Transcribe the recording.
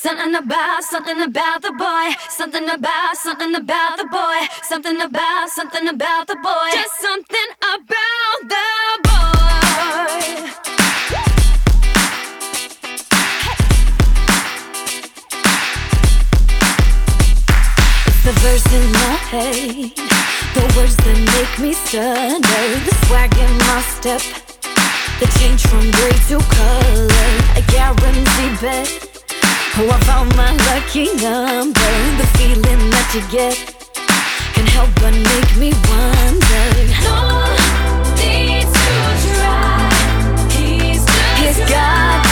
something about the boy, something about the boy, something about the boy, just something about the boy. It's the verse in my head, the words that make me stutter, the swag in my step, the change from gray to color, I guarantee bet. Oh, I found my lucky number. The feeling that you get can't help but make me wonder. No need to try. He's got